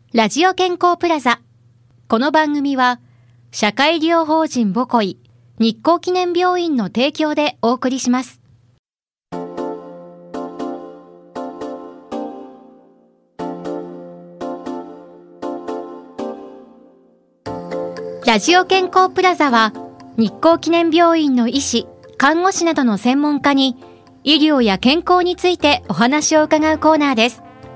ラジオ健康プラザ。この番組は社会医療法人ボコイ日光記念病院の提供でお送りします。ラジオ健康プラザは日光記念病院の医師、看護師などの専門家に医療や健康についてお話を伺うコーナーです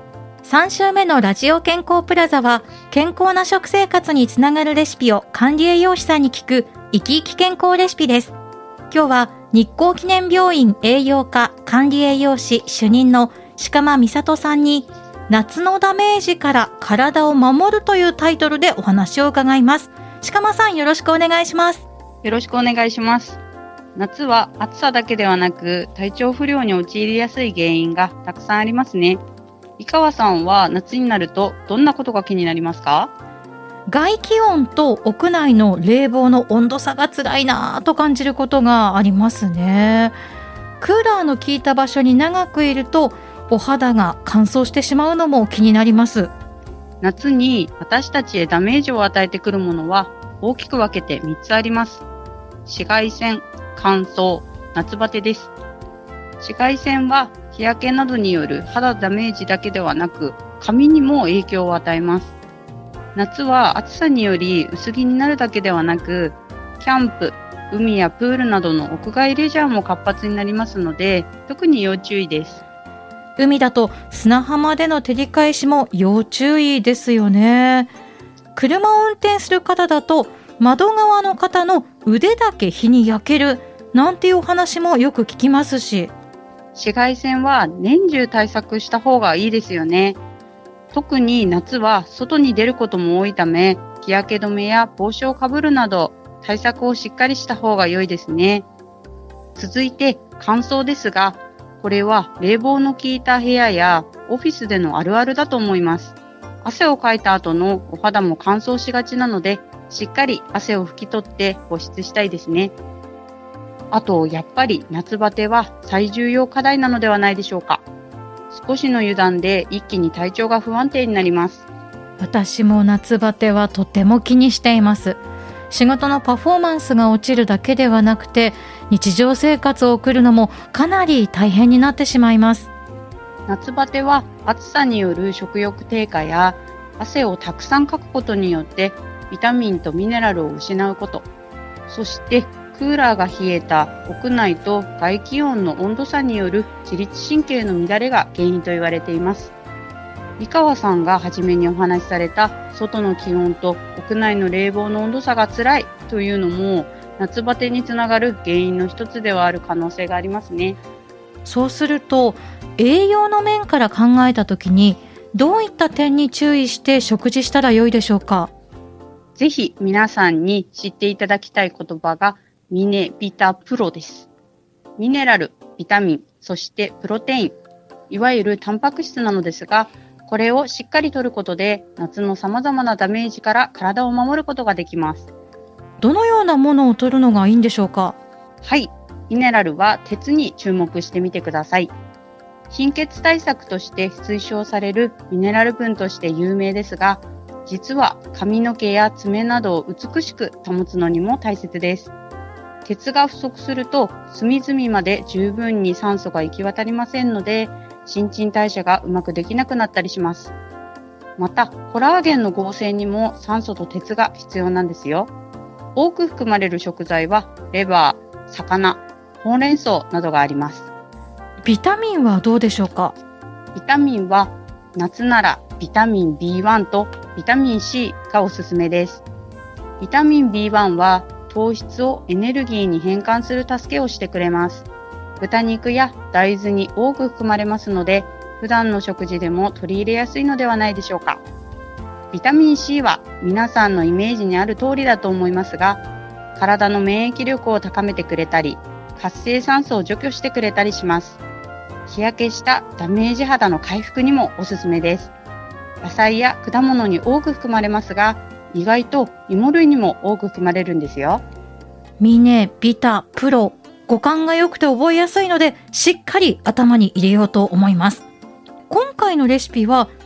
。3週目のラジオ健康プラザは、健康な食生活につながるレシピを管理栄養士さんに聞く生き生き健康レシピです。今日は日光記念病院栄養科管理栄養士主任の鹿間美里さんに、夏のダメージから体を守るというタイトルでお話を伺います。鹿間さん、よろしくお願いします。 よろしくお願いします。夏は暑さだけではなく、体調不良に陥りやすい原因がたくさんありますね。井川さんは夏になるとどんなことが気になりますか？ 外気温と屋内の冷房の温度差が辛いなと感じることがありますね。クーラーの効いた場所に長くいるとお肌が乾燥してしまうのも気になります。 夏に私たちへダメージを与えてくるものは大きく分けて3つあります。紫外線、乾燥、夏バテです。紫外線は日焼けなどによる肌ダメージだけではなく、髪にも影響を与えます。夏は暑さにより薄着になるだけではなく、キャンプ、海やプールなどの屋外レジャーも活発になりますので、特に要注意です。 海だと砂浜での照り返しも要注意ですよね。車を運転する方だと窓側の方の腕だけ日に焼けるなんていうお話もよく聞きますし、 紫外線は年中対策した方がいいですよね。特に夏は外に出ることも多いため、日焼け止めや帽子をかぶるなど対策をしっかりした方が良いですね。続いて乾燥ですが、これは冷房の効いた部屋やオフィスでのあるあるだと思います。汗をかいた後のお肌も乾燥しがちなので、しっかり汗を拭き取って保湿したいですね。あと、やっぱり夏バテは最重要課題なのではないでしょうか。少しの油断で一気に体調が不安定になります。 私も夏バテはとても気にしています。仕事のパフォーマンスが落ちるだけではなくて、日常生活を送るのもかなり大変になってしまいます。 夏バテは暑さによる食欲低下や汗をたくさんかくことによってビタミンとミネラルを失うこと、そしてクーラーが冷えた屋内と外気温の温度差による自律神経の乱れが原因と言われています。井川さんが初めにお話しされた外の気温と屋内の冷房の温度差が辛いというのも夏バテにつながる原因の一つではある可能性がありますね。 そうすると栄養の面から考えたときにどういった点に注意して食事したら良いでしょうか？ ぜひ皆さんに知っていただきたい言葉がミネビタプロです。ミネラル、ビタミン、そしてプロテイン、いわゆるタンパク質なのですが、これをしっかり摂ることで夏の様々なダメージから体を守ることができます。 どのようなものを摂るのがいいんでしょうか？ はい、ミネラルは鉄に注目してみてください。貧血対策として推奨されるミネラル分として有名ですが、実は髪の毛や爪などを美しく保つのにも大切です。鉄が不足すると隅々まで十分に酸素が行き渡りませんので、新陳代謝がうまくできなくなったりします。また、コラーゲンの合成にも酸素と鉄が必要なんですよ。多く含まれる食材はレバー、魚、ほうれん草などがあります。 ビタミンはどうでしょうか？ ビタミンは夏ならビタミン B1 とビタミン C がおすすめです。ビタミン B1 は糖質をエネルギーに変換する助けをしてくれます。豚肉や大豆に多く含まれますので、普段の食事でも取り入れやすいのではないでしょうか。ビタミン C は皆さんのイメージにある通りだと思いますが、体の免疫力を高めてくれたり、活性酸素を除去してくれたりします。日焼けしたダメージ肌の回復にもおすすめです。野菜や果物に多く含まれますが、意外と芋類にも多く含まれるんですよ。 ミネ、ビタ、プロ、語感が良くて覚えやすいので、しっかり頭に入れようと思います。今回のレシピは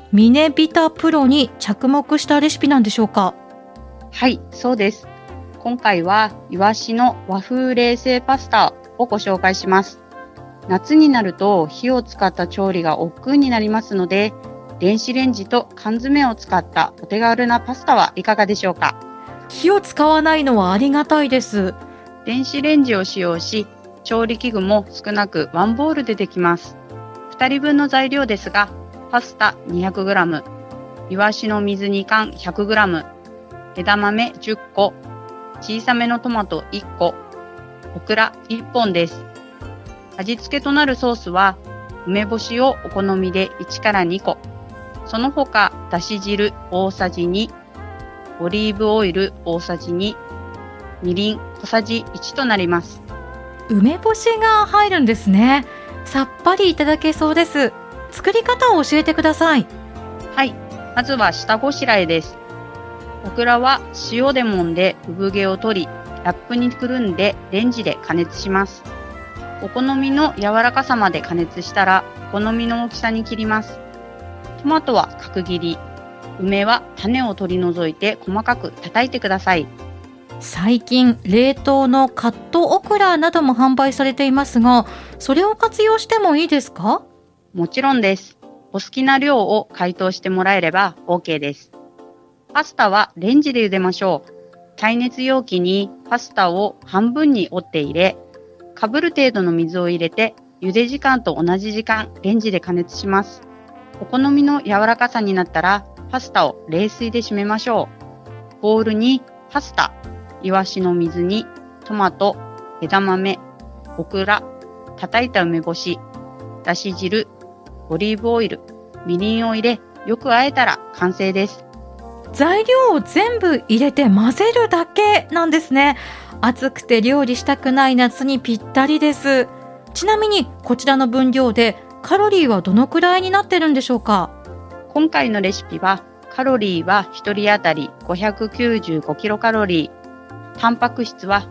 ミネビタプロに着目したレシピなんでしょうか？ はい、そうです。今回はイワシの和風冷製パスタをご紹介します。夏になると火を使った調理が億劫になりますので、電子レンジと缶詰を使ったお手軽なパスタはいかがでしょうか？ 火を使わないのはありがたいです。 電子レンジを使用し、調理器具も少なくワンボウルでできます。2人分の材料ですが、パスタ 200g、イワシの水煮缶 100g、枝豆10個、小さめのトマト1個、オクラ1本です。味付けとなるソースは、梅干しをお好みで1から2個、その他だし汁大さじ2、オリーブオイル大さじ2、みりん小さじ1となります。 梅干しが入るんですね。さっぱりいただけそうです。作り方を教えてください。 はい、まずは下ごしらえです。オクラは塩で揉んで産毛を取り、ラップにくるんでレンジで加熱します。お好みの柔らかさまで加熱したら、お好みの大きさに切ります。トマトは角切り、梅は種を取り除いて細かく叩いてください。 最近冷凍のカットオクラなども販売されていますが、それを活用してもいいですか？ もちろんです。お好きな量を解凍してもらえれば OK です。パスタはレンジで茹でましょう。耐熱容器にパスタを半分に折って入れ、かぶる程度の水を入れて、茹で時間と同じ時間レンジで加熱します。お好みの柔らかさになったら、パスタを冷水で締めましょう。ボウルにパスタ、イワシの水煮、トマト、枝豆、オクラ、叩いた梅干し、だし汁、オリーブオイル、みりんを入れ、よく和えたら完成です。 材料を全部入れて混ぜるだけなんですね。暑くて料理したくない夏にぴったりです。ちなみにこちらの分量でカロリーはどのくらいになってるんでしょうか？ 今回のレシピはカロリーは1人当たり595キロカロリー、タンパク質は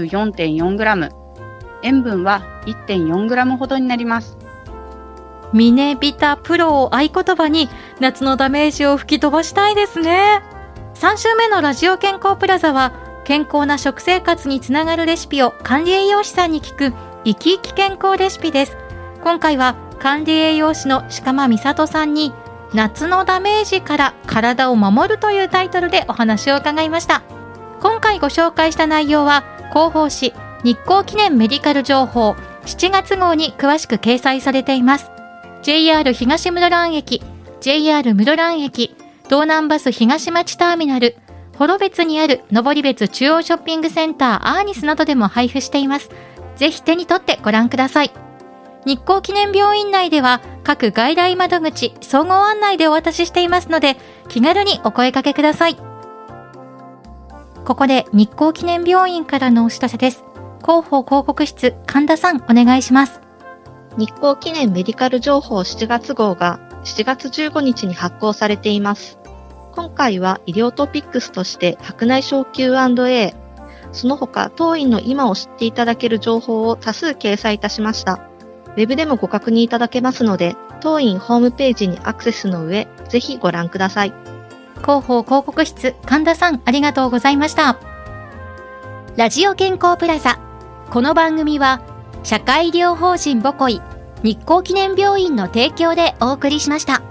24.4 グラム、塩分は 1.4 グラムほどになります。 ミネビタプロを合言葉に夏のダメージを吹き飛ばしたいですね。3週目のラジオ健康プラザは、健康な食生活につながるレシピを管理栄養士さんに聞く生き生き健康レシピです。今回は管理栄養士の鹿間美里さんに、夏のダメージから体を守るというタイトルでお話を伺いました。今回ご紹介した内容は広報誌日光記念メディカル情報7月号に詳しく掲載されています。 JR 東室蘭駅、 JR 室蘭駅、道南バス東町ターミナル、幌別にある登別中央ショッピングセンターアーニスなどでも配布しています。ぜひ手に取ってご覧ください。日光記念病院内では各外来窓口総合案内でお渡ししていますので、気軽にお声掛けください。ここで日光記念病院からのお知らせです。広報広告室、神田さんお願いします。 日光記念メディカル情報7月号が7月15日に発行されています。今回は医療トピックスとして白内障 Q&A、その他当院の今を知っていただける情報を多数掲載いたしました。ウェブでもご確認いただけますので、当院ホームページにアクセスの上、ぜひご覧ください。 広報広告室、神田さんありがとうございました。ラジオ健康プラザ、この番組は社会医療法人ボコイ日光記念病院の提供でお送りしました。